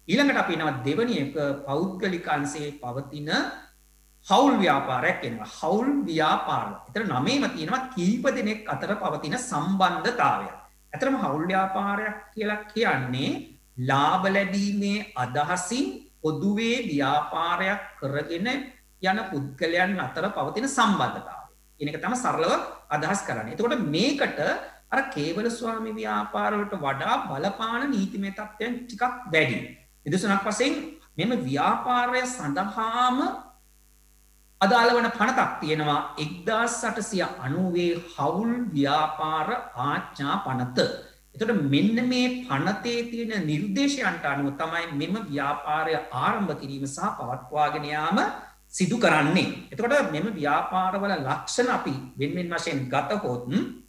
ඊළඟට අපි එනවා දෙවෙනි එක පෞද්ගලික අංශයේ පවතින හවුල් ව්‍යාපාරයක් වෙනවා. හවුල් ව්‍යාපාර. ඒතර නමේම තියෙනවා කීප දෙනෙක් අතර පවතින සම්බන්ධතාවය. ඇතරම හවුල් ව්‍යාපාරයක් කියලා කියන්නේ ලාභ ලැබීමේ අදහසින් පොදුවේ ව්‍යාපාරයක් කරගෙන යන පුද්ගලයන් අතර පවතින සම්බන්ධතාවය. කියන එක තමයි සරලව අදහස් කරන්නේ. එතකොට මේකට අර කේවල ස්වාමි ව්‍යාපාර වලට වඩා බලපාන නීතිමය තත්ත්වයන් ටිකක් වැඩි. නිදසුනක් වශයෙන් මෙම ව්‍යාපාරය සඳහාම අදාළ වන පනතක් තියෙනවා 1890 හවුල් ව්‍යාපාර ආඥා පනත. එතකොට මෙන්න මේ පනතේ තියෙන නිර්දේශයන්ට අනුව තමයි මෙම ව්‍යාපාරය ආරම්භ කිරීම සහ පවත්වාගෙන යාම සිදු කරන්නේ. එතකොට මෙම ව්‍යාපාරවල ලක්ෂණ අපි වෙන වශයෙන් ගතහොත්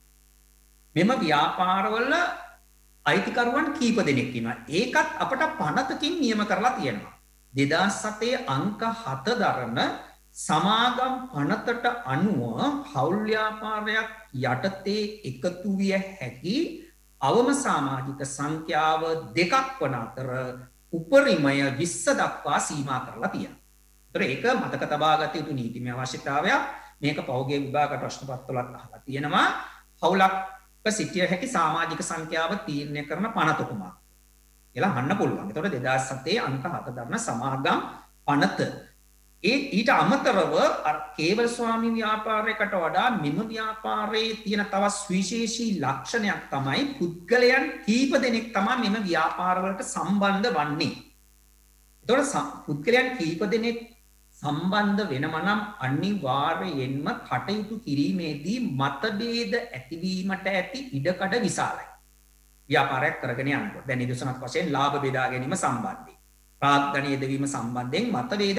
මෙම ව්‍යාපාරවල අයිතිකරුවන් කීප දෙනෙක් ඉන්නවා. ඒකත් අපට පනතකින් නියම කරලා තියෙනවා. 2007 අංක 7 දරන සමාගම් පනතට අනුව හවුල් ව්‍යාපාරයක් යටතේ එකතු විය හැකි අවම සමාජික සංඛ්‍යාව දෙකක් වන අතර උපරිමය 20 දක්වා සීමා කරලා තියෙනවා. ඒතර ඒක මතක තබා ගත යුතු නීතිමය අවශ්‍යතාවයක්. මේක පෞද්ගලික විභාග ප්‍රශ්න පත්‍රවලත් අහලා තියෙනවා. හවුලක් සිටිය හැකි සමාජික සංඛ්‍යාව තීරණය කරන පනත කුමක්ද කියලා අහන්න පුළුවන්. ඒතකොට 2007 අංක 7 දරන සමාගම් පනත ඊට අමතරව කේවල ස්වාමි ව්‍යාපාරයකට වඩා මෙම ව්‍යාපාරයේ තියෙන තවත් සුවිශේෂී ලක්ෂණයක් තමයි පුද්ගලයන් කීප දෙනෙක් තමයි මෙම ව්‍යාපාරවලට සම්බන්ධ වන්නේ. එතකොට පුද්ගලයන් කීප දෙනෙක් සම්බන්ධ වෙනම නම් අනිවාර්යයෙන්ම කටයුතු කිරීමේදී මතභේද ඇතිවීමට ඇති ඉඩකඩ විශාලයි. ව්‍යාපාරයක් කරගෙන යනකොට දැන් නිදසුනක් වශයෙන් ලාභ බෙදා ගැනීම සම්බන්ධයෙන් ප්‍රාග්ධනය යෙදවීම සම්බන්ධයෙන් මතභේද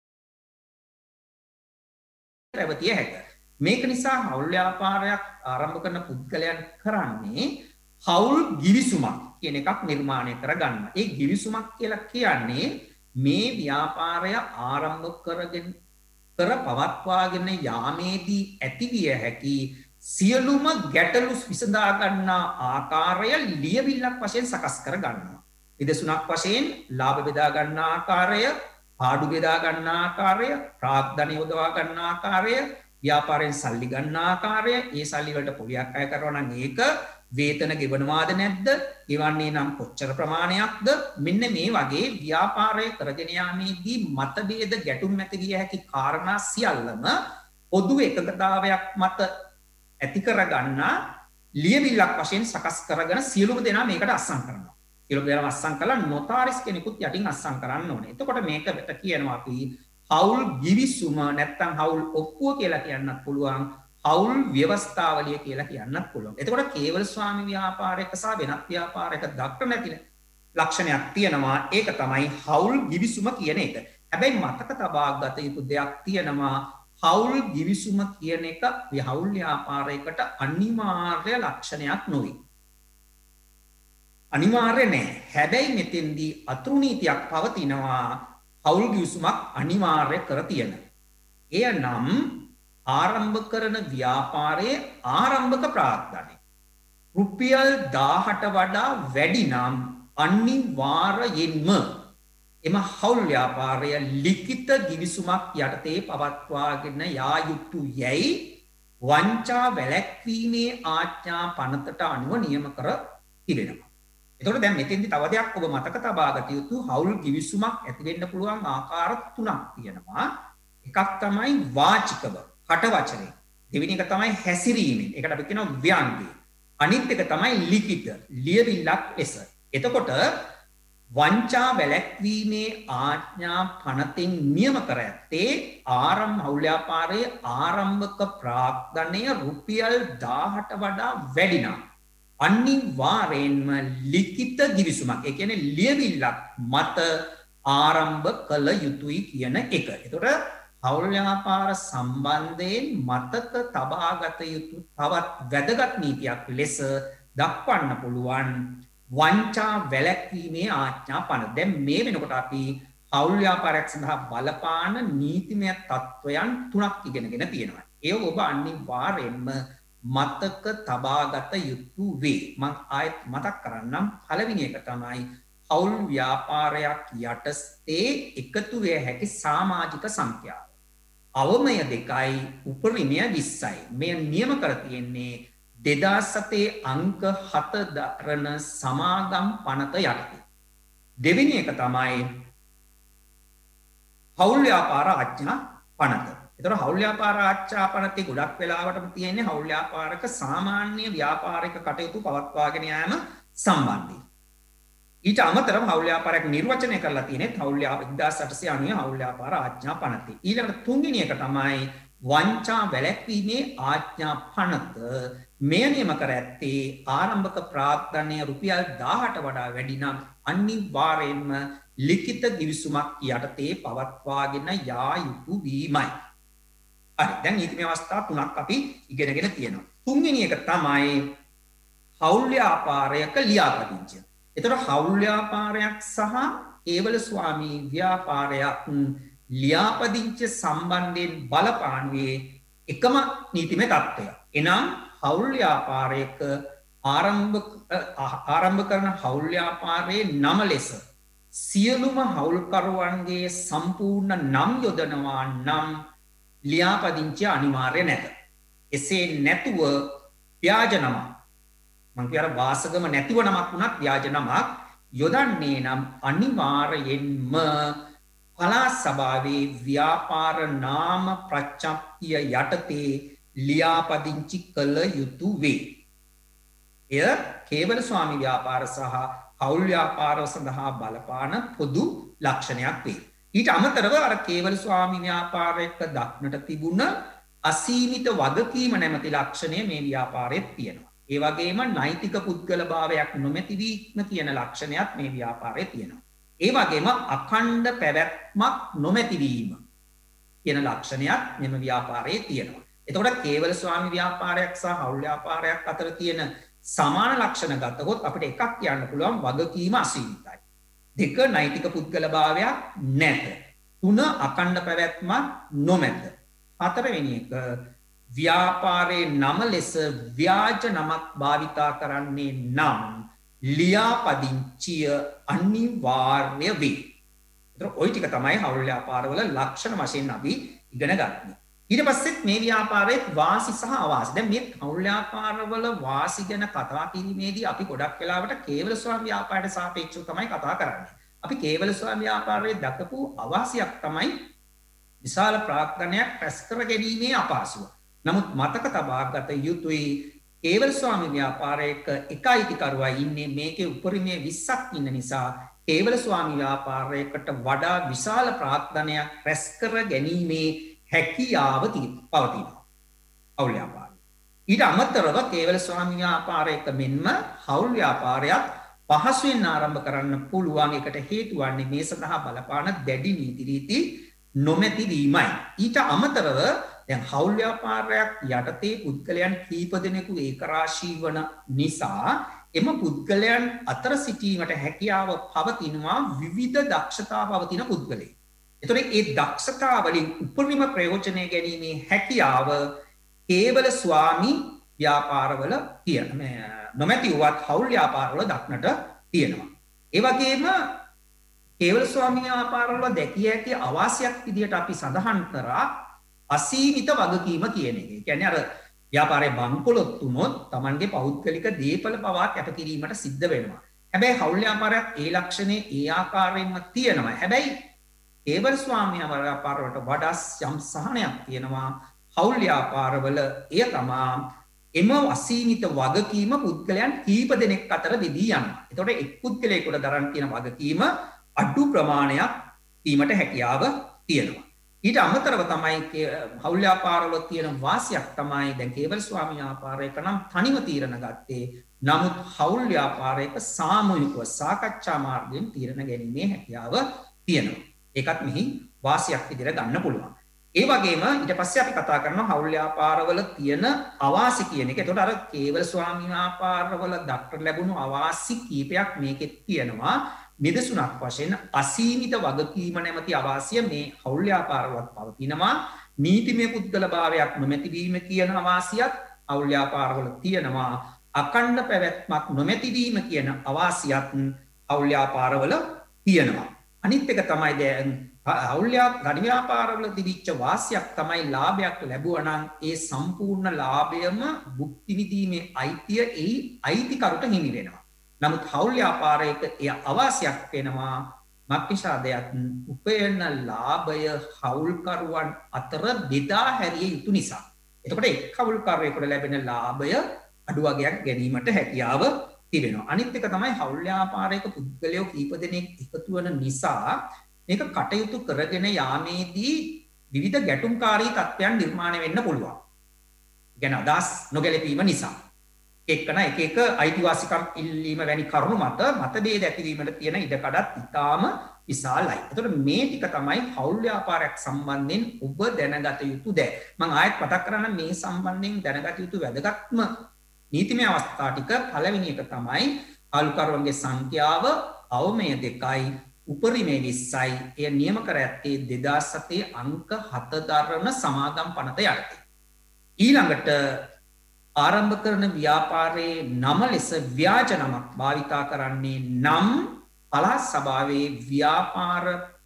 පැවතිය හැක. මේක නිසා හවුල් ව්‍යාපාරයක් ආරම්භ කරන පුද්ගලයන් කරන්නේ හවුල් ගිවිසුමක් කියන එකක් නිර්මාණය කරගන්න. ඒ ගිවිසුමක් කියලා කියන්නේ මේ ව්‍යාපාරය ආරම්භ කර පවත්වාගෙන යාමේදී ඇතිවිය හැකි සියලුම ගැටලු විසඳා ගන්නා ආකාරය ලියවිල්ලක් වශයෙන් සකස් කර ගන්නවා. නිදසුනක් වශයෙන් ලාභ බෙදා ගන්නා ආකාරය, පාඩු බෙදා ගන්නා ආකාරය, ප්‍රාග්ධන යොදවා ගන්නා ආකාරය, ව්‍යාපාරයෙන් සල්ලි ගන්නා ආකාරය, ඒ සල්ලි වලට පොලියක් අය කරනවා නම් ඒක වේතන ගෙවනවාද නැද්ද? ගෙවන්නේ නම් කොච්චර ප්‍රමාණයක්ද? මෙන්න මේ වගේ ව්‍යාපාරය කරගෙන යාමේදී මතභේද ගැටුම් ඇති විය හැකි කාරණා සියල්ලම පොදු එකඟතාවයක් මත ඇති කරගන්නා ලියවිල්ලක් වශයෙන් සකස් කරගෙන සියලුම දෙනා මේකට අස්සම් කරනවා. සියලුම දෙනා අස්සම් කළා නොතාරිස් කෙනෙකුත් යටින් අස්සම් කරන්න ඕනේ. එතකොට මේකට කියනවා අපි හවුල් ගිවිසුම නැත්නම් හවුල් ඔප්පුව කියලා කියන්නත් පුළුවන්. හවුල් ව්‍යවස්ථාවලිය කියලා කියන්නත් පුළුවන්. එතකොට කේවල ස්වාමි ව්‍යාපාරයක සහ වෙනත් ව්යාපාරයක දක්වන නැති ලක්ෂණයක් තියෙනවා. ඒක තමයි හවුල් ගිවිසුම කියන එක. හැබැයි මතක තබා ගත යුතු දෙයක් තියෙනවා. හවුල් ගිවිසුම කියන එක හවුල් ව්‍යාපාරයකට අනිවාර්ය ලක්ෂණයක් නොවේ. අනිවාර්ය නැහැ. හැබැයි මෙතෙන්දී අතුරු නීතියක් පවතිනවා. හවුල් ගිවිසුමක් අනිවාර්ය කර තියෙන. එය නම් ආරම්භ කරන ව්‍යාපාරයේ ආරම්භක ප්‍රාග්ධනය රුපියල් 1000ට වඩා වැඩි නම් අනිවාර්යයෙන්ම එම හවුල් ව්‍යාපාරය ලිඛිත ගිවිසුමක් යටතේ පවත්වාගෙන යා යුතු යැයි වංචා වැළැක්වීමේ ආඥා පනතට අනුව නියම කර තිබෙනවා. එතකොට දැන් මෙතෙන්දි තව දෙයක් ඔබ මතක තබා ගත යුතු හවුල් ගිවිසුමක් ඇති වෙන්න පුළුවන් ආකාර තුනක් තියෙනවා. එකක් තමයි වාචිකව කට වචනේ. දෙවෙනි එක තමයි හැසිරීමෙන්. ඒකට අපි කියනවා ව්‍යංගය. අනිත් එක තමයි ලිඛිත ලියවිල්ලක් ලෙස. එතකොට වංචා වැළැක්වීමේ ආඥා පනතෙන් නියම කර ඇත්තේ හවුල් ව්‍යාපාරයේ ආරම්භක ප්‍රාග්ධනය රුපියල් 1000ට වඩා වැඩි නම් අනිවාර්යෙන්ම ලිඛිත ගිවිසුමක්. ඒ කියන්නේ ලියවිල්ලක් මත ආරම්භ කළ යුතුයි කියන එක. එතකොට හවුල් ව්‍යාපාර සම්බන්ධයෙන් මතක තබාගත යුතු තවත් වැදගත් නීතියක් ලෙස දක්වන්න පුළුවන් වංචා වැළැක්වීමේ ආඥා පනත. දැන් මේ වෙනකොට අපි හවුල් ව්‍යාපාරයක් සඳහා බලපාන නීතිමය තත්වයන් තුනක් ඉගෙනගෙන තියෙනවා. ඒ ඔබ අනිවාර්යෙන්ම මතක තබාගත යුතු වේ. මම ආයෙත් මතක් කරන්නම්. පළවෙනි එක තමයි හවුල් ව්‍යාපාරයක් යටතේ එකතු විය හැකි සමාජික සංඛ්‍යාව. අවමය 2යි උපරිමය 20යි. මේ නියම කර තියෙන්නේ 2007 අංක 7 දරන සමාගම් පනත යටතේ. දෙවෙනි එක තමයි හවුල් ව්‍යාපාර ආඥා පනත. ඒතර හවුල් ව්‍යාපාර ආඥා පනතේ ගොඩක් වෙලාවටම තියෙන්නේ හවුල් ව්‍යාපාරක සාමාන්‍ය ව්‍යාපාරික කටයුතු පවත්වාගෙන යාම සම්බන්ධයි. ඊට අමතරව හවුල් ව්‍යාපාරයක් නිර්වචනය කරලා තියෙන්නේ හවුල් 1890 හවුල් ව්‍යාපාර ආඥා පනතේ. ඊළඟට තුන්වෙනි එක තමයි වංචා වැළැක්වීමේ ආඥා පනත. මෙය නියම කර ඇත්තේ ආරම්භක ප්‍රාග්ධනය රුපියල් 1000ට වඩා වැඩි නම් අනිවාර්යයෙන්ම ලිඛිත ගිවිසුමක් යටතේ පවත්වාගෙන යා යුතු වීමයි. හරි. දැන් නීතිමය අවස්ථා තුනක් අපි ඉගෙනගෙන තියෙනවා. තුන්වෙනි එක තමයි හවුල් ව්‍යාපාරයක ලියාපදිංචිය. එතකොට හවුල් ව්‍යාපාරයක් සහ කේවල ස්වාමී ව්‍යාපාරයක් ලියාපදිංචිය සම්බන්ධයෙන් බලපානුවේ එකම නීතිමය තත්ත්වය. එනම් හවුල් ව්‍යාපාරයක ආරම්භ කරන හවුල් ව්‍යාපාරයේ නම ලෙස සියලුම හවුල්කරුවන්ගේ සම්පූර්ණ නම් යොදනවා නම් ලියාපදිංචිය අනිවාර්ය නැත. එසේ නැතුව ව්‍යාජ නමක් මං කිය අර වාසගම නැතිව නමක් වුණත් ව්‍යාජ නමක් යොදන්නේ නම් අනිවාර්යෙන්ම පළාත් සභාවේ ව්‍යාපාර නාම ප්‍රච්ඡප්තිය යටතේ ලියාපදිංචි කළ යුතු වේ. එය කේවල ස්වාමි ව්‍යාපාර සහ හවුල් ව්‍යාපාර සඳහා බලපාන පොදු ලක්ෂණයක් වේ. ඊට අමතරව අර කේවල ස්වාමි ව්‍යාපාරයක දක්නට තිබුණ අසීමිත වගකීම නැමැති ලක්ෂණය මේ ව්‍යාපාරයේ තියෙනවා. ඒ වගේම නෛතික පුද්ගල භාවයක් නොමැතිවීම කියන ලක්ෂණයක් මේ ව්‍යාපාරයේ තියෙනවා. ඒ වගේම අඛණ්ඩ පැවැත්මක් නොමැතිවීම කියන ලක්ෂණයක් මෙම ව්‍යාපාරයේ තියෙනවා. එතකොට කේවල ස්වාමි ව්‍යාපාරයක් සහ හවුල් ව්යාපාරයක් අතර තියෙන සමාන ලක්ෂණ ගත්තොත් අපිට එකක් කියන්න පුළුවන් වගකීම අසීමිතයි. දෙක නෛතික පුද්ගල භාවයක් නැත. තුන අඛණ්ඩ පැවැත්මක් නොමැත. හතරවෙනි එක ව්‍යාපාරයේ නම ලෙස ව්‍යාජ නමක් භාවිතා කරන්නේ නම් ලියාපදිංචිය අනිවාර්ය වේ. ඒතර ওই ටික තමයි හවුල් ව්‍යාපාරවල ලක්ෂණ වශයෙන් අපි ඉගෙන ගන්නේ. ඊට පස්සෙත් මේ ව්‍යාපාරයේ වාසි සහ අවාසි. දැන් මේ හවුල් ව්‍යාපාරවල වාසි ගැන කතා කිරීමේදී අපි ගොඩක් වෙලාවට කේවල ස්වාමි ව්‍යාපාරයට සාපේක්ෂව තමයි කතා කරන්නේ. අපි කේවල ස්වාමි ව්‍යාපාරයේ දක්වපු අවාසියක් තමයි විශාල ප්‍රාග්ධනයක් රැස් කර ගැනීමේ අපහසුව. නමුත් මතක තබා ගත යුතුයි කේවල ස්වාමි ව්‍යාපාරයක එක අයිතිකරුවා ඉන්නේ මේකේ උපරිමයේ 20ක් ඉන්න නිසා කේවල ස්වාමි ව්‍යාපාරයකට වඩා විශාල ප්‍රාග්ධනයක් රැස් කර ගැනීමේ හැකියාව පවතිනවා. හවුල් ව්‍යාපාරය. ඊට අමතරව කේවල ස්වාමි ව්‍යාපාරයක මෙන්ම හවුල් ව්‍යාපාරයක් පහසුවෙන් ආරම්භ කරන්න පුළුවන් එකට හේතු වන්නේ මේ සඳහා බලපාන දැඩි නීති රීති නොමැති වීමයි. ඊට අමතරව දැන් හවුල් ව්‍යාපාරයක් යටතේ පුද්ගලයන් කීප දෙනෙකු ඒකරාශී වන නිසා එම පුද්ගලයන් අතර සිටීමට හැකියාව පවතිනවා විවිධ දක්ෂතා පවතින පුද්ගලයන්. එතකොට ඒ දක්ෂතා වලින් උපරිම ප්‍රයෝජනය ගැනීමේ හැකියාව කේවල ස්වාමි ව්‍යාපාරවල නොමැති වුවත් හවුල් ව්‍යාපාරවල දක්නට තියෙනවා. ඒ වගේම කේවල ස්වාමි ව්‍යාපාරවල දැකිය හැකි අවාසියක් විදිහට අපි සඳහන් කරා අසීමිත වගකීම කියන එක. ඒ කියන්නේ අර ව්‍යාපාරයේ බංකොලොත් වුණොත් Tamanගේ පෞද්ගලික දීපල පවා කැපකිරීමට සිද්ධ වෙනවා. හැබැයි හවුල් ව්‍යාපාරයක් ඒ ලක්ෂණේ ඒ ආකාරයෙන්ම තියෙනවා. හැබැයි කේවල ස්වාමි ව්‍යාපාරවලට වඩා යම් සහනයක් තියෙනවා. හවුල් ව්‍යාපාරවල එය තමා එම අසීමිත වගකීම පුද්ගලයන් කීප දෙනෙක් අතර බෙදී යනවා. එතකොට එක් පුද්ගලයෙකුට දරන්න තියෙන වගකීම අඩු ප්‍රමාණයක් වීමට හැකියාව තියෙනවා. ඊට අමතරව තමයි හවුල් ව්‍යාපාරවල තියෙන වාසියක් තමයි දැන් කේවල ස්වාමි ව්‍යාපාරයක නම් තනිව තීරණ ගත්තේ. නමුත් හවුල් ව්‍යාපාරයක සාමූහිකව සාකච්ඡා මාර්ගයෙන් තීරණ ගැනීමේ හැකියාව තියෙනවා. ඒකත් මෙහි වාසියක් විදිහට ගන්න පුළුවන්. ඒ වගේම ඊට පස්සේ අපි කතා කරනවා හවුල් ව්‍යාපාරවල තියෙන අවාසි කියන එක. ඒතකොට අර කේවල ස්වාමි ව්‍යාපාරවල දක්නට ලැබුණු අවාසි කීපයක් මේකෙත් තියෙනවා. නිදසුනක් වශයෙන් අසීමිත වගකීම නැමැති අවාසිය මේ හවුල් ව්‍යාපාරවලත් පවතිනවා. නීතිමය පුද්ගල භාවයක් නොමැති වීම කියන අවාසියත් හවුල් ව්‍යාපාරවල තියෙනවා. අඛණ්ඩ පැවැත්මක් නොමැති වීම කියන අවාසියත් හවුල් ව්‍යාපාරවල තියෙනවා. අනිත් එක තමයි දැන් ගණි ව්‍යාපාරවල තිබිච්ච වාසියක් තමයි ලාභයක් ලැබුවා නම් ඒ සම්පූර්ණ ලාභයම භුක්ති විඳීමේ අයිතිය ඒ අයිතිකරුට හිමි වෙනවා. නමුත් හවුල් ව්‍යාපාරයක එය අවාසියක් වෙනවා. මක්නිසාදයක් උපයන ලාභය හවුල්කරුවන් අතර බෙදා හැරිය යුතු නිසා. එතකොට එක් හවුල්කරුවෙකුට ලැබෙන ලාභය අඩු වගයක් ගැනීමට හැකියාව තිබෙනවා. අනිත් එක තමයි හවුල් ව්‍යාපාරයක පුද්ගලයෝ කීප දෙනෙක් එකතු වෙන නිසා මේක කටයුතු කරගෙන යාමේදී විවිධ ගැටුම්කාරී තත්ත්වයන් නිර්මාණය වෙන්න පුළුවන්. ගැන අදහස් නොගැලපීම නිසා. එක්කන එක අයිතිවාසිකම් ඉල්ලීම වැනි කරුණු මත මතභේද ඇතිවීමට තියෙන ඉඩකඩත් ඉතාම විශාලයි. එතකොට මේ ටික තමයි හවුල් ව්‍යාපාරයක් සම්බන්ධයෙන් ඔබ දැනගත යුතු දේ. මම ආයෙත් මතක් කරන්න මේ සම්බන්ධයෙන් දැනගත යුතු වැදගත්ම නීතිමය අවස්ථා ටික පළවෙනි එක තමයි හවුල්කරුවන්ගේ සංඛ්‍යාව අවමය 2යි උපරිමය 20යි. එය නියම කර ඇත්තේ 2007 අංක 7 දරන සමාගම් පනත යටතේ. ඊළඟට ආරම්භ කරන ව්‍යාපාරයේ නම ලෙස ව්‍යාජ නමක් භාවිතා කරන්නේ නම් පළාත් සභාවේ ව්‍යාපාර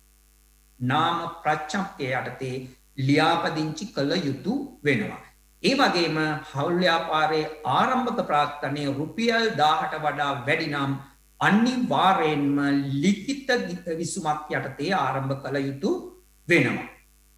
නාම ප්‍රඥප්තිය යටතේ ලියාපදිංචි කළ යුතු වෙනවා. ඒ වගේම හවුල් ව්‍යාපාරයේ ආරම්භක ප්‍රාග්ධනයේ රුපියල් 1000ට වඩා වැඩි නම් අනිවාර්යෙන්ම ලිඛිත විසුමක් යටතේ ආරම්භ කළ යුතු වෙනවා.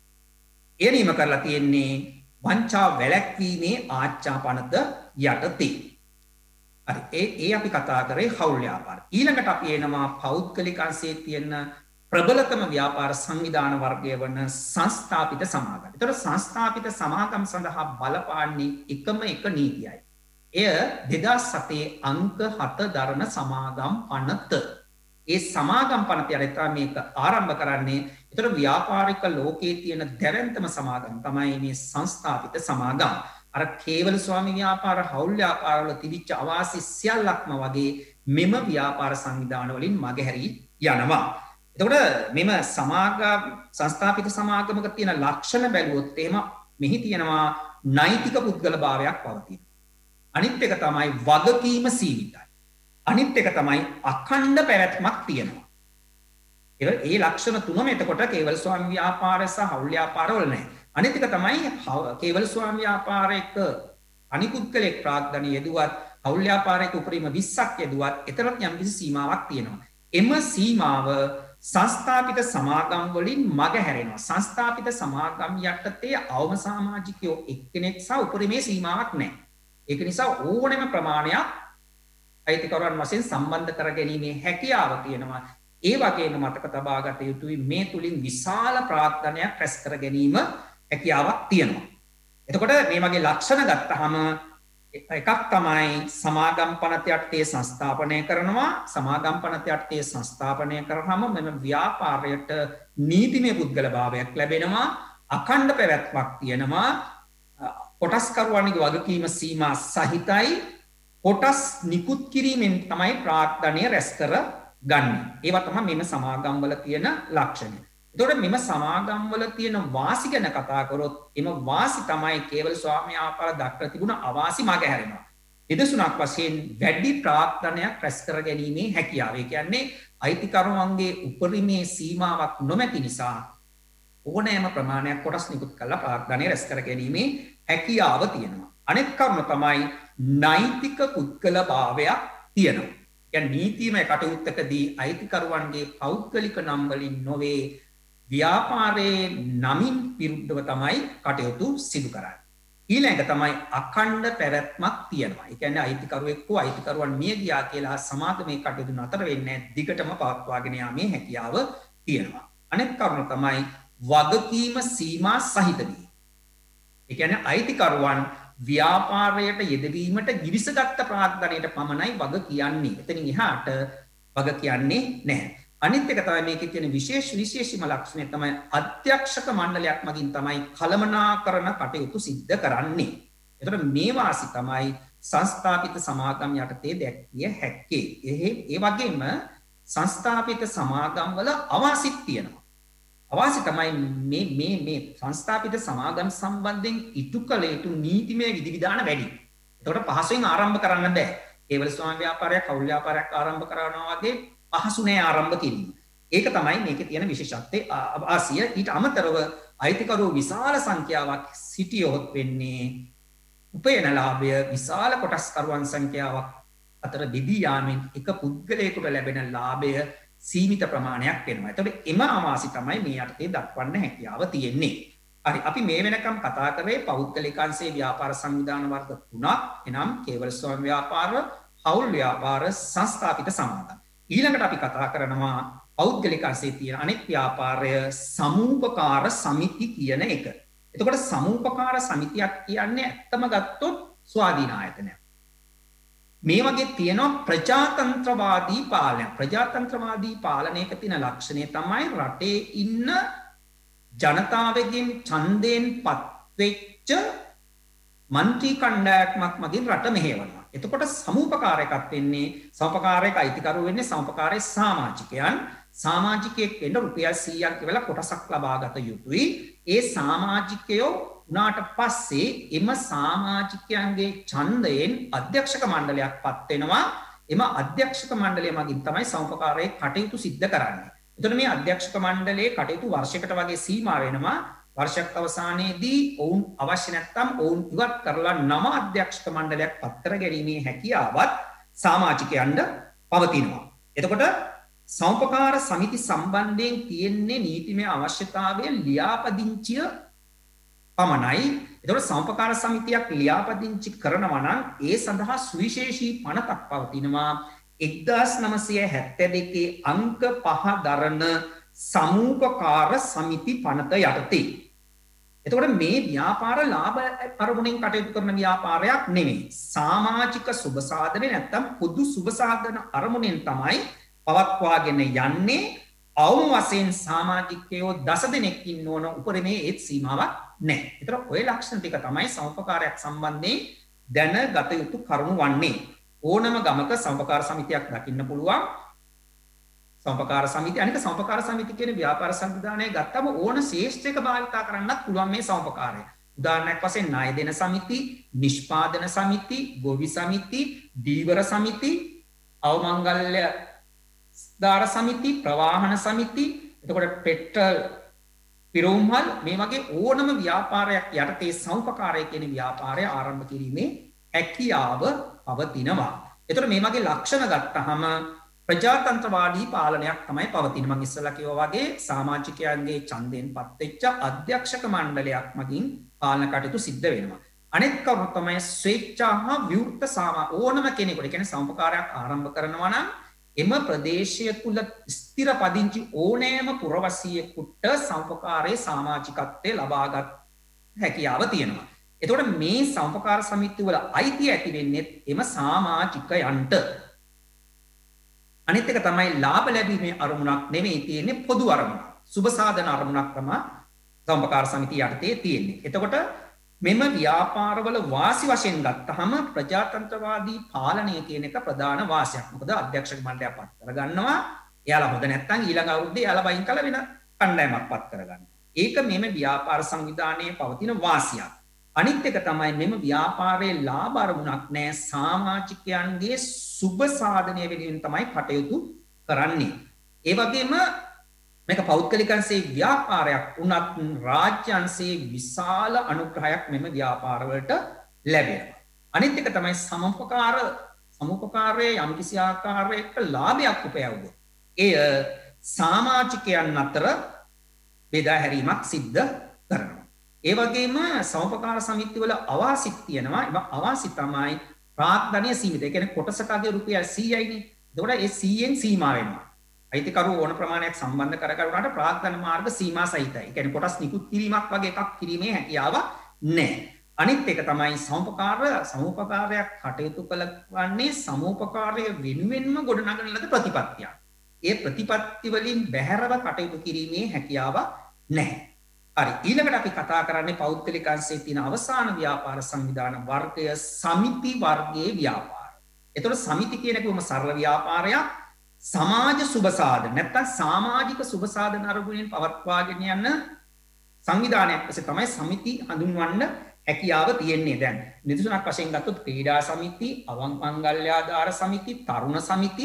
ඒ නියම කරලා තියෙන්නේ වංචා වැළැක්වීමේ ආච්ඡා පනත යටතේ. හරි ඒ අපි කතා කරේ හවුල් ව්‍යාපාර. ඊළඟට අපි එනවා පෞද්ගලික අංශයේ තියෙන ප්‍රබලතම ව්‍යාපාර සංවිධාන වර්ගය වන සංස්ථාපිත සමාගම්. ඒතර සංස්ථාපිත සමාගම් සඳහා බලපාන්නේ එකම එක නීතියයි. එය 2007 අංක 7 දරන සමාගම් පනත. ඒ සමාගම් පනත යටතේ මේක ආරම්භ කරන්නේ. ඒතර ව්‍යාපාරික ලෝකයේ තියෙන දැවැන්තම සමාගම් තමයි මේ සංස්ථාපිත සමාගම්. අර කේවල ස්වාමි ව්‍යාපාර හවුල් ව්‍යාපාරවල තිබිච්ච අවාසි සියල්ලක්ම වගේ මෙම ව්‍යාපාර සංවිධාන වලින් මගහැරී යනවා. එතකොට මෙම සමාගම් සංස්ථාපිත සමාගමක තියෙන ලක්ෂණ බැලුවොත් එහෙම මෙහි තියෙනවා නෛතික පුද්ගල භාවයක් පවතින. අනිත් එක තමයි වගකීම සීමිතයි. අනිත් එක තමයි අඛණ්ඩ පැවැත්මක් තියෙනවා. ඒ ලක්ෂණ තුනම එතකොට කේවල ස්වාමි ව්‍යාපාරය සහ හවුල් ව්‍යාපාරවල නැහැ. අනිත් එක තමයි කේවල ස්වාමි ව්‍යාපාරයක අනිකුත්කලෙක් ප්‍රාග්ධනිය යෙදුවත් හවුල් ව්‍යාපාරයක උපරිම 20ක් යෙදුවත් එතරම් යම්කිසි සීමාවක් තියෙනවා. එම සීමාව සංස්ථාපිත සමාගම් වලින් මග හැරෙනවා. සංස්ථාපිත සමාගම් යටතේ අවම සමාජිකයෝ එක්කෙනෙක් සහ උපරිමේ සීමාවක් නැහැ. ඒක නිසා ඕනෑම ප්‍රමාණයක් අයිතිකරුවන් වශයෙන් සම්බන්ධ කර ගැනීමේ හැකියාව තියෙනවා. ඒ වගේම මතක තබා ගත යුතුයි මේ තුලින් විශාල ප්‍රාග්ධනයක් රැස් කර ගැනීම හැකියාවක් තියෙනවා. එතකොට මේ වගේ ලක්ෂණ ගත්තාම එකක් තමයි සමාගම් පනත යටතේ සංස්ථාපනය කරනවා. සමාගම් පනත යටතේ සංස්ථාපනය කරාම මෙම ව්‍යාපාරයට නීතිමය පුද්ගල භාවයක් ලැබෙනවා. අඛණ්ඩ පැවැත්මක් තියෙනවා. කොටස්කරුවන්ගේ වගකීම සීමා සහිතයි. කොටස් නිකුත් කිරීමෙන් තමයි ප්‍රාග්ධනය රැස් කර ගන්න. ඒවා තමයි මෙම සමාගම් වල තියෙන ලක්ෂණ. එතකොට මෙම සමාගම් වල තියෙන වාසි ගැන කතා කරොත් එම වාසි තමයි කේවල ස්වාමි ව්‍යාපාර දක්වා තිබුණ අවාසි මග හැරෙනවා. නිදසුනක් වශයෙන් වැඩි ප්‍රාග්ධනයක් රැස් කර ගැනීමේ හැකියාව. ඒ කියන්නේ අයිතිකරුවන්ගේ උපරිමේ සීමාවක් නොමැති නිසා ඕනෑම ප්‍රමාණයක් කොටස් නිකුත් කරලා ප්‍රාග්ධනය රැස් කර ගැනීමේ හැකියාව තියෙනවා. අනෙක් කරුණ තමයි නෛතික පුද්ගල භාවයක් තියෙනවා. කියන්නේ නීතිමය කටයුත්තකදී අයිතිකරුවන්ගේ පෞද්ගලික නම් වලින් නොවේ ව්‍යාපාරයේ නමින් විරුද්ධව තමයි කටයුතු සිදු කරන්නේ. ඊළඟ තමයි අඛණ්ඩ පැවැත්මක් තියෙනවා. ඒ කියන්නේ අයිතිකරුවෙක්ව අයිතිකරුවන් මිය ගියා කියලා සමාගමේ කටයුතු නතර වෙන්නේ දිගටම පවත්වාගෙන යාමේ හැකියාව තියෙනවා. අනෙක් කරුණ තමයි වගකීම සීමා සහිත වී. ඒ කියන්නේ අයිතිකරුවන් ව්‍යාපාරයට යෙදවීමට ගිවිසගත් ප්‍රාග්ධනයට පමණයි වග කියන්නේ. එතනින් එහාට වග කියන්නේ නැහැ. අනිත් එක තමයි මේකේ තියෙන විශේෂම ලක්ෂණය තමයි අධ්‍යක්ෂක මණ්ඩලයක් මගින් තමයි කළමනාකරණ කටයුතු සිද්ධ කරන්නේ. එතකොට මේ වාසි තමයි සංස්ථාපිත සමාගම් යටතේ දැක්විය හැක්කේ. ඒ වගේම සංස්ථාපිත සමාගම් වල අවාසිත් තියෙනවා. අවාසි තමයි මේ සංස්ථාපිත සමාගම් සම්බන්ධයෙන් ඉටු කළ යුතු නීතිමය විධිවිධාන වැඩි. එතකොට පහසුවෙන් ආරම්භ කරන්න බෑ. කේවල ස්වාමි ව්‍යාපාරයක් හවුල් ව්‍යාපාරයක් ආරම්භ කරනවා වගේ පහසු නෑ ආරම්භ කිරීම. ඒක තමයි මේකේ තියෙන විශේෂත්වයේ ආසිය. ඊට අමතරව අයිතිකරු විශාල සංඛ්‍යාවක් සිටියොත් වෙන්නේ උපයන ලාභය විශාල කොටස්කරුවන් සංඛ්‍යාවක් අතර බෙදී යාමෙන් එක පුද්ගලයෙකුට ලැබෙන ලාභය සීමිත ප්‍රමාණයක් වෙනවා. එතකොට එම අවාසි තමයි මේ යටතේ දක්වන්න හැකියාව තියෙන්නේ. හරි අපි මේ වෙනකම් කතා කරේ පෞද්ගලිකංශයේ ව්‍යාපාර සංවිධාන වර්ග 3ක්. එනම් කේවල ස්වයං ව්‍යාපාර, හවුල් ව්‍යාපාර, සංස්ථාපිත සමාගම්. ඊළඟට අපි කතා කරනවා පෞද්ගලිකංශයේ තියෙන අනෙක් ව්‍යාපාරය සමූපකාර සමිති කියන එක. එතකොට සමූපකාර සමිතියක් කියන්නේ ඇත්තම ගත්තොත් ස්වාධීන ආයතනයක්. මේ වගේ තියෙනවා ප්‍රජාතන්ත්‍රවාදී පාලනය. ප්‍රජාතන්ත්‍රවාදී පාලනයක තියෙන ලක්ෂණය තමයි රටේ ඉන්න ජනතාවගෙන් ඡන්දයෙන් පත්වෙච්ච මන්ත්‍රී කණ්ඩායමක් මගින් රට මෙහෙවනවා. එතකොට සමූපකාරයකක් වෙන්නේ සමූපකාරයක අයිතිකරු වෙන්නේ සමූපකාරයේ සමාජිකයන්. සමාජිකයෙක් වෙන්න රුපියල් 100ක් කියලා කොටසක් ලබා ගත යුතුයි. ඒ සමාජිකයෝ උනාට පස්සේ එම සමාජිකයන්ගේ ඡන්දයෙන් අධ්‍යක්ෂක මණ්ඩලයක් පත් වෙනවා. එම අධ්‍යක්ෂක මණ්ඩලය මගින් තමයි සමූපකාරයේ කටයුතු සිද්ධ කරන්නේ. එතකොට මේ අධ්‍යක්ෂක මණ්ඩලයේ කටයුතු වර්ෂයකට වගේ සීමා වෙනවා. වර්ෂයක් අවසානයේදී ඔවුන් අවශ්‍ය නැත්නම් ඔවුන් ඉවත් කරලා නව අධ්‍යක්ෂක මණ්ඩලයක් පත් කර ගැනීමේ හැකියාවත් සමාජිකයන්ට පවතිනවා. එතකොට සමූපකාර සමිති සම්බන්ධයෙන් තියෙන්නේ නීතිමය අවශ්‍යතාවය ලියාපදිංචිය පමණයි. එතකොට සමූපකාර සමිතියක් ලියාපදිංචි කරනවා නම් ඒ සඳහා සුවිශේෂී පනතක් පවතිනවා. 1972 අංක 5 දරන සමූපකාර සමිති පනත යටතේ. එතකොට මේ ව්‍යාපාර ලාභ අරමුණෙන් කටයුතු කරන ව්‍යාපාරයක් නෙමෙයි. සමාජික සුබසාධනේ නැත්තම් පොදු සුබසාධන අරමුණෙන් තමයි පවත්වාගෙන යන්නේ. අවම වශයෙන් සමාජිකයෝ 10 දෙනෙක් ඉන්න ඕන උපරිමේ ඒත් සීමාවක් නැහැ. ඒතර ඔය ලක්ෂණ ටික තමයි සමූපකාරයක් සම්බන්ධයෙන් දැනගත යුතු කරුණු වන්නේ. ඕනම ගමක සමූපකාර සමිතියක් දකින්න පුළුවන්. සමූපකාර සමිතිය අනික සමූපකාර සමිතිය කියන ව්‍යාපාර සංවිධානය ගත්තම ඕන ශේෂ්ත්‍රයක භාවිතා කරන්නත් පුළුවන් මේ සමූපකාරය. උදාහරණයක් වශයෙන් ණය දෙන සමිති, නිෂ්පාදන සමිති, ගොවි සමිති, දීවර සමිති, අවමංගල්‍ය දාර සමිති, ප්‍රවාහන සමිති, එතකොට පෙට්‍රල් පිරෝම්හල් මේ වගේ ඕනම ව්‍යාපාරයක් යටතේ සමූපකාරය කියන ව්‍යාපාරය ආරම්භ කිරීමේ හැකියාව පවතිනවා. එතකොට මේ වගේ ලක්ෂණ ගත්තහම ප්‍රජාතන්ත්‍රවාදී පාලනයක් තමයි පවතින්නේ. මම ඉස්සෙල්ලා කිව්වා වගේ සමාජිකයන්ගේ ඡන්දයෙන් පත්වෙච්ච අධ්‍යක්ෂක මණ්ඩලයක් මගින් පාලන කටයුතු සිද්ධ වෙනවා. අනෙක් කරුණ තමයි ස්වේච්ඡා හා විවෘත ඕනම කෙනෙකුට කියන්නේ සමූපකාරයක් ආරම්භ කරනවා නම් එම ප්‍රදේශය තුල ස්ථිර පදිංචි ඕනෑම පුරවැසියෙකුට සමූපකාරයේ සමාජිකත්වයේ ලබාගත් හැකියාව තියෙනවා. එතකොට මේ සමූපකාර සමිති වල අයිතිය ඇති වෙන්නේ එම සමාජිකයන්ට. අනිත් එක තමයි ලාභ ලැබීමේ අරමුණක් නෙමෙයි තියෙන්නේ පොදු අරමුණක්. සුබ සාධන අරමුණක් තමයි සමූපකාර සමිතිය යටතේ තියෙන්නේ. එතකොට මෙම ව්‍යාපාරවල වාසි වශයෙන් ගත්තහම ප්‍රජාතන්ත්‍රවාදී පාලනය කියන එක ප්‍රධාන වාසියක්. මොකද අධ්‍යක්ෂක මණ්ඩලයක් පත් කරගන්නවා. එයාලා හොඳ නැත්නම් ඊළඟ අවුරුද්දේ එයාලා වයින් කළ වෙන කණ්ඩායමක් පත් කරගන්නවා. ඒක මෙම ව්‍යාපාර සංවිධානයේ පවතින වාසියක්. අනිත් එක තමයි මෙම ව්‍යාපාරයේ ලාභ අරමුණක් නැහැ. සමාජිකයන්ගේ සුබ සාධනය වෙනුවෙන් තමයි කටයුතු කරන්නේ. ඒ වගේම මේක පෞද්ගලිකංශයේ ව්‍යාපාරයක් වුණත් රාජ්‍යංශයේ විශාල අනුග්‍රහයක් මෙම ව්‍යාපාරවලට ලැබෙනවා. අනිත් එක තමයි සමූපකාරයේ යම්කිසි ආකාරයක ලාභයක් උපයවුවොත් එය සමාජිකයන් අතර බෙදා හැරීමක් සිද්ධ කරනවා. ඒ වගේම සමූපකාර සමිතිවල අවාසිත් තියෙනවා. ඒ අවාසි තමයි ප්‍රාග්ධනීය සීමිත. ඒ කියන්නේ කොටසකගේ රුපියල් 100යිනේ. එතකොට ඒ 100න් සීමා වෙනවා. අයිතිකරු ඕන ප්‍රමාණයක් සම්බන්ධ කරගන්නාට ප්‍රාග්ධන මාර්ග සීමා සහිතයි. ඒ කියන්නේ කොටස් නිකුත් කිරීමක් වගේ එකක් කිරීමේ හැකියාව නැහැ. අනිත් එක තමයි සමූපකාරයක් කටයුතු කළවන්නේ සමූපකාරය වෙනුවෙන්ම ගොඩනගන ලද ප්‍රතිපත්තියක්. ඒ ප්‍රතිපත්ති වලින් බැහැරව කටයුතු කිරීමේ හැකියාව නැහැ. හරි ඊළඟට අපි කතා කරන්නේ පෞද්ගලික අංශයේ තියෙන අවසාන ව්‍යාපාර සංවිධාන වර්ගය සමිති වර්ගයේ ව්‍යාපාර. ඒතකොට සමිති කියන එකම සරල ව්‍යාපාරයක්. සමාජ සුබසාධන නැත්නම් සමාජික සුබසාධන අරමුණෙන් පවත්වාගෙන යන සංවිධානයක් වශයෙන් තමයි සමිති හඳුන්වන්න හැකියාව තියෙන්නේ. දැන් නිදසුනක් වශයෙන් ගත්තොත් ක්‍රීඩා සමිති, අවමංගල්‍යාධාර සමිති, තරුණ සමිති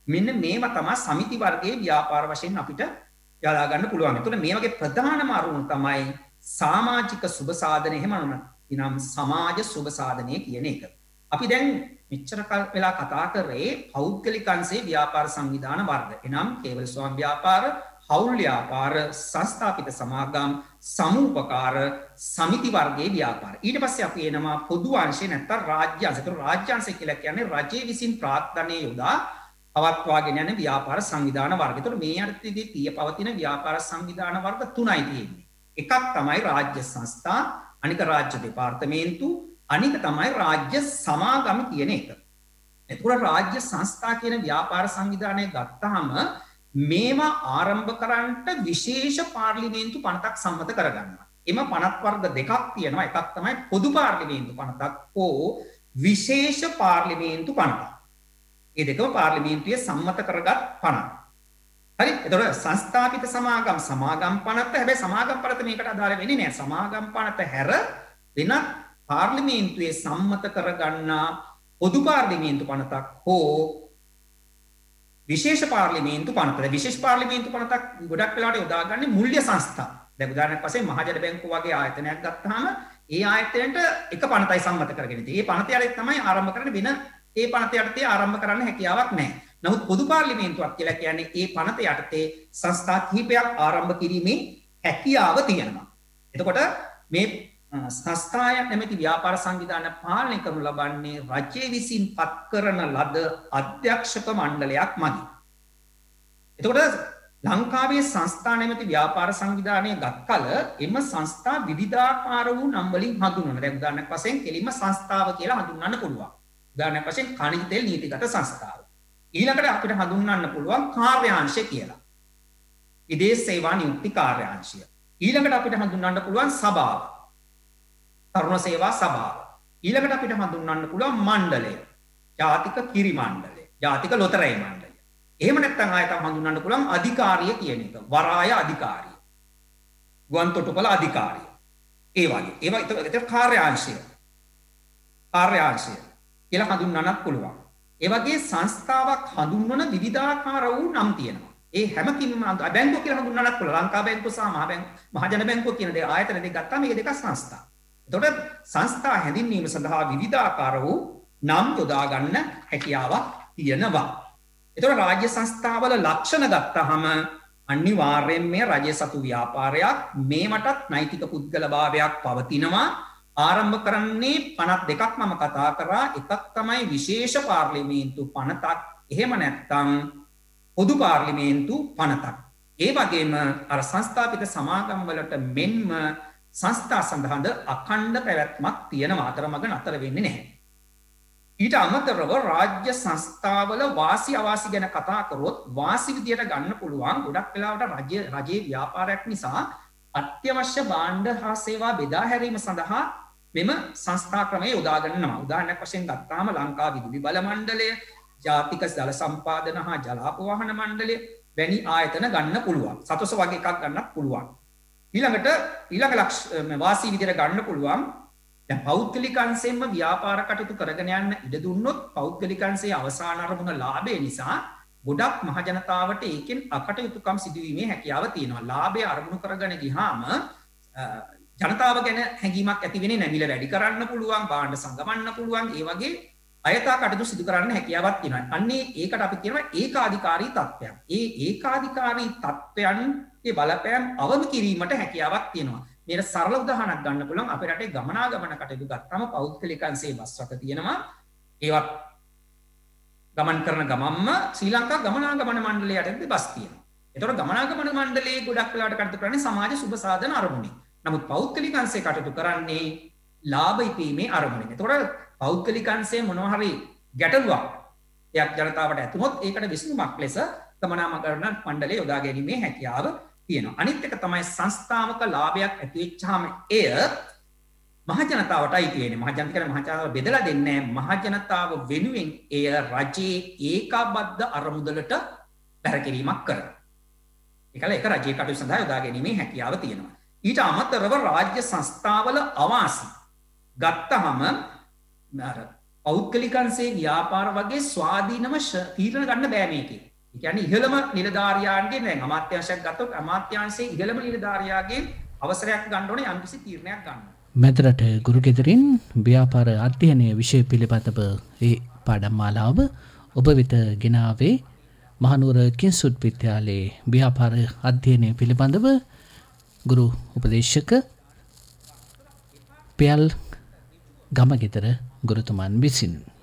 මෙන්න මේවා තමයි සමිති වර්ගයේ ව්‍යාපාර වශයෙන් අපිට යලා ගන්න පුළුවන්. එතකොට මේ වගේ ප්‍රධානම අරුණ තමයි සමාජික සුබ සාධන එහෙම නම් සමාජ සුබ සාධනය කියන එක. අපි දැන් මෙච්චර කල් වෙලා කතා කරේ පෞද්ගලික අංශයේ ව්‍යාපාර සංවිධාන වර්ග. එනම් කේවල ස්වයං ව්‍යාපාර, හවුල් ව්‍යාපාර, සංස්ථාපිත සමාගම්, සමූපකාර, සමිති වර්ගයේ ව්‍යාපාර. ඊට පස්සේ අපි එනවා පොදු අංශය නැත්නම් රාජ්‍ය අංශය. ඒතර රාජ්‍ය අංශය කියලා කියන්නේ රජයේ විසින් ප්‍රාර්ථනය යොදා පවත්වාගෙන යන ව්‍යාපාර සංවිධාන වර්ග. ඒතර මේ අර්ථයේදී පවතින ව්‍යාපාර සංවිධාන වර්ග තුනයි තියෙන්නේ. එකක් තමයි රාජ්‍ය සංස්ථා, අනික රාජ්‍ය දෙපාර්තමේන්තු, අනික තමයි රාජ්‍ය සමාගම කියන එක. එතකොට රාජ්‍ය සංස්ථා කියන ව්‍යාපාර සංවිධානය ගත්තාම මේවා ආරම්භ කරන්නට විශේෂ පාර්ලිමේන්තු පනතක් සම්මත කරගන්නවා. එම පනත් වර්ග දෙකක් තියෙනවා. එකක් තමයි පොදු පාර්ලිමේන්තු පනතක් හෝ විශේෂ පාර්ලිමේන්තු පනතක්. මේ දෙකම පාර්ලිමේන්තුවේ සම්මත කරගත් පනත්. හරි. එතකොට සංස්ථාපිත සමාගම් පනත හැබැයි සමාගම් පනත මේකට අදාළ වෙන්නේ නැහැ. සමාගම් පනත හැර වෙනත් පාර්ලිමේන්තුවේ සම්මත කරගන්නා පොදු පාර්ලිමේන්තු පනතක් හෝ විශේෂ පාර්ලිමේන්තු පනත. විශේෂ පාර්ලිමේන්තු පනතක් ගොඩක් වෙලාවට යොදාගන්නේ මුල්‍ය සංස්ථා. දැන් උදාහරණයක් වශයෙන් මහජන බැංකුව වගේ ආයතනයක් ගත්තාම ඒ ආයතනයට එක පනතයි සම්මත කරගෙන තියෙන්නේ. ඒ පනත යටතේ තමයි ආරම්භ කරන්න වෙන ඒ පනත යටතේ ආරම්භ කරන්න හැකියාවක් නැහැ. නමුත් පොදු පාර්ලිමේන්තුවක් කියලා කියන්නේ ඒ පනත යටතේ සංස්ථා කිහිපයක් ආරම්භ කිරීමේ හැකියාව තියෙනවා. එතකොට මේ සංස්ථාය නැමැති ව්‍යාපාර සංවිධාන පාලනය කරනු ලබන්නේ රජය විසින් පත් කරන ලද අධ්‍යක්ෂක මණ්ඩලයක් මගින්. එතකොට ලංකාවේ සංස්ථා නැමැති ව්‍යාපාර සංවිධානය ගත් කල එම සංස්ථා විවිධාකාර වූ නම් වලින් හඳුන්වනවා. දැන් උදාහරණයක් වශයෙන් කෙලින්ම සංස්ථාව කියලා හඳුන්වන්න පුළුවන්. උදාහරණයක් වශයෙන් khනිජ තෙල් නීතිගත සංස්ථාව. ඊළඟට අපිට හඳුන්වන්න පුළුවන් කාර්යාංශය කියලා. විදේශ සේවා නියුක්ති කාර්යාංශය. ඊළඟට අපිට හඳුන්වන්න පුළුවන් සභාව. තරුණ සේවා සභාව. ඊළඟට අපිට හඳුන්වන්න පුළුවන් මණ්ඩලය. ජාතික කිරි මණ්ඩලය. ජාතික ලොතරැයි මණ්ඩලය. එහෙම නැත්නම් ආයෙත් හඳුන්වන්න පුළුවන් අධිකාරිය කියන එක. වරාය අධිකාරිය. ගුවන් තොටුපළ අධිකාරිය. ඒ වගේ. ඒවා ඒක කාර්යාංශය. කාර්යාංශය කියලා හඳුන්වන්නත් පුළුවන්. ඒ වගේ සංස්ථාවක් හඳුන්වන විවිධාකාර වූ නම් තියෙනවා. ඒ හැම කින්ම බැංකුව කියලා හඳුන්වන්නත් පුළුවන්. ලංකා බැංකුව සහ මහජන බැංකුව කියන දේ ආයතන දෙක ගත්තාම මේ දෙක සංස්ථා. එතකොට සංස්ථා හැඳින්වීම සඳහා විවිධාකාර වූ නම් යොදා ගන්න හැකියාවක් තියෙනවා. එතකොට රාජ්‍ය සංස්ථාවල ලක්ෂණ ගත්තාම අනිවාර්යයෙන්ම මේ රජය සතු ව්‍යාපාරයක් මේවටත් නෛතික පුද්ගලභාවයක් පවතිනවා. ආරම්භ කරන්නේ පනත් දෙකක් මම කතා කරා. එකක් තමයි විශේෂ පාර්ලිමේන්තු පනතක්. එහෙම නැත්නම් පොදු පාර්ලිමේන්තු පනතක්. ඒ වගේම අර සංස්ථාපිත සමාගම් වලට මෙන්ම සංස්ථා සඳහාද අඛණ්ඩ පැවැත්මක් තියෙනවා. අතරමඟ නතර වෙන්නේ නැහැ. ඊට අමතරව රාජ්‍ය සංස්ථාවල වාසි අවාසි ගැන කතා කරොත් වාසි විදියට ගන්න පුළුවන්. ගොඩක් වෙලාවට රජයේ ව්‍යාපාරයක් නිසා අත්‍යවශ්‍ය භාණ්ඩ හා සේවා බෙදා හැරීම සඳහා මෙම සංස්ථා ක්‍රමය යොදා ගන්නවා. උදාහරණයක් වශයෙන් ගත්තාම ලංකා විදුලි බල මණ්ඩලය, ජාතික ජල සම්පාදන හා ජලාපවාහන මණ්ඩලය වැනි ආයතන ගන්න පුළුවන්. සතොස වගේ එකක් ගන්නත් පුළුවන්. ඊළඟ වාසි විදියට ගන්න පුළුවන්. දැන් පෞද්ගලික අංශයෙන්ම ව්‍යාපාර කටයුතු කරගෙන යන්න ඉඩ දුන්නොත් පෞද්ගලික අංශයේ අවසාන අරමුණ ලාභය නිසා ගොඩක් මහ ජනතාවට ඒකෙන් අකටයුතුකම් සිදුවීමේ හැකියාව තියෙනවා. ලාභය අරමුණු කරගෙන ගියාම ජනතාව ගැන හැඟීමක් ඇති වෙන්නේ නැහැ. මිල වැඩි කරන්න පුළුවන්, භාණ්ඩ සංගමන්න පුළුවන්, ඒ වගේ අයථා කටයුතු සිදු කරන්න හැකියාවක් තියෙනවා. අන්නේ ඒකට අපි කියනවා ඒකාධිකාරී තත්ත්වයක්. ඒ ඒකාධිකාරී තත්ත්වයන්ගේ බලපෑම් අවම කිරීමට හැකියාවක් තියෙනවා. මේක සරල උදාහරණයක් ගන්න පුළුවන්. අපේ රටේ ගමනාගමන කටයුතු ගත්තාම පෞද්ගලික අංශයේ බස් රථ තියෙනවා. ඒවත් ගමන් කරන ගමම්ම ශ්‍රී ලංකා ගමනාගමන මණ්ඩලය යටතේ බස් තියෙනවා. ඒතකොට ගමනාගමන මණ්ඩලයේ ගොඩක් වෙලාවට කටයුතු කරන්නේ සමාජ සුබ සාධන අරමුණේ. නමුත් පෞද්ගලික අංශයේ කටයුතු කරන්නේ ලාභ ඉපීමේ අරමුණෙන්. ඒතකොට පෞද්ගලික අංශයේ මොනවා හරි ගැටලුවක් එයක් ජනතාවට ඇතුනොත් ඒකට විසඳුමක් ලෙස ගමනාගමන මණ්ඩලය යොදා ගැනීමේ හැකියාව තියෙනවා. අනිත් එක තමයි සංස්ථාවක ලාභයක් ඇති වෙච්චාම එය මහජනතාවටයි තියෙන්නේ. මහජනතාව මහජනතාව බෙදලා දෙන්නේ නැහැ. මහජනතාව වෙනුවෙන් එය රජයේ ඒකාබද්ධ අරමුදලට බැර කිරීමක් කරනවා. ඒකල ඒක රජයේ කටයුතු සඳහා යොදා ගැනීමේ හැකියාව තියෙනවා. ඊට අමතරව රාජ්‍ය සංස්ථාවල අවාසි ගත්තහම පෞද්ගලිකංශයේ ව්‍යාපාර වගේ ස්වාධීනව තීරණ ගන්න බෑ මේකේ. ඒ කියන්නේ ඉහළම නිලධාරියාන්ගේ දැන් අමාත්‍යාංශයක් ගත්තොත් අමාත්‍යාංශයේ ඉහළම නිලධාරියාගේ අවසරයක් ගන්න ඕනේ යම්කිසි තීරණයක් ගන්න. මෙතරට ගුරුගෙදරින් ව්‍යාපාර අධ්‍යයනයේ විෂය පිළිබඳව ඒ පාඩම් මාලාව ඔබ වෙත ගෙනාවේ මහනුවර කිංසුත් විද්‍යාලයේ ව්‍යාපාර අධ්‍යයනය පිළිබඳව ගුරු උපදේශක පෙල් ගමගෙදර ගුරුතුමන් විසින්